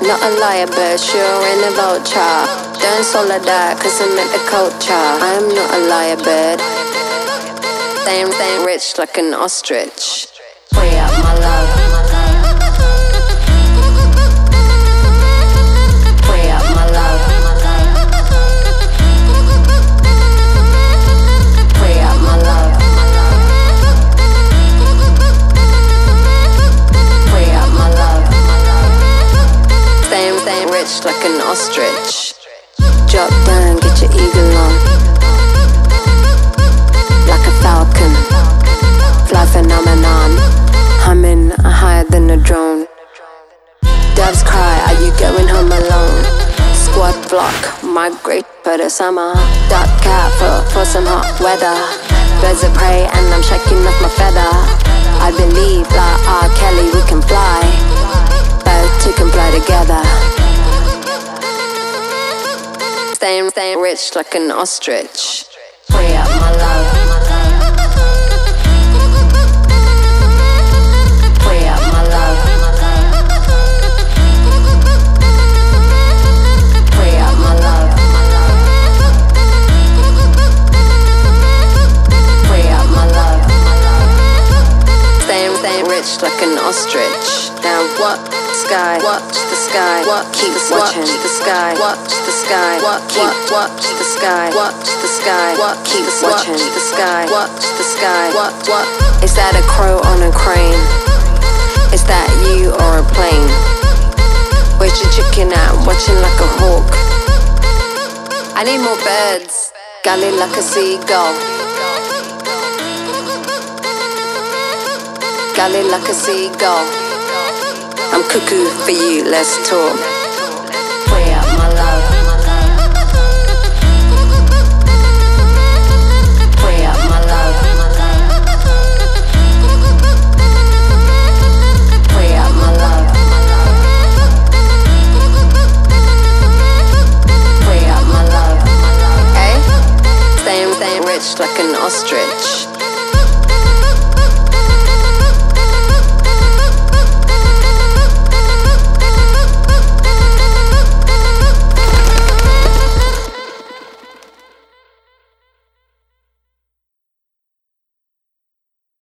not a liar, but sure in a vulture. Don't swallow that, cause I'm in the culture. I'm not a liar, but staying rich like an ostrich. Free up my love. Free up my love. Free up my love. Free up my love. Staying rich like an ostrich. Drop down, get your eagle on. Like a falcon, fly phenomenon. Humming higher than a drone. Doves cry, are you going home alone? Squad block, migrate for the summer. Dark cat for some hot weather. Birds of prey and I'm shaking off my feather. I believe like R. Kelly we can fly. Birds two can fly together. Staying rich like an ostrich. Free up my love. Free up my love. Free up my love. Free up my love. Staying rich like an ostrich. Now what? Sky, watch the sky, keep watching the sky, watch the sky, keep watch the sky, watch the sky, keep watching the sky, watch the sky, what? Is that a crow on a crane? Is that you or a plane? Where's your chicken at? Watching like a hawk. I need more birds, galley like a seagull. Galley like a seagull. I'm cuckoo for you, let's talk. Free up my love. Free up my love. Free up my love. Free up my love. Hey? Staying rich like an ostrich.